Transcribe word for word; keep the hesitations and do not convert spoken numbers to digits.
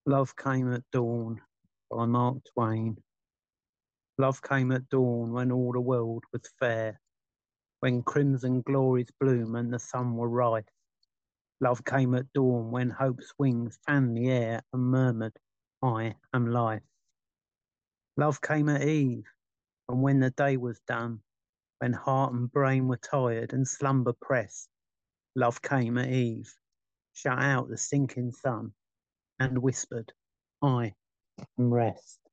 Love Came at Dawn by Mark Twain. Love came at dawn when all the world was fair, when crimson glories bloom and the sun were rife. Love came at dawn when hope's wings fanned the air and murmured, I am life. Love came at eve, and when the day was done, when heart and brain were tired and slumber pressed, love came at eve, shut out the sinking sun, and whispered, I am rest.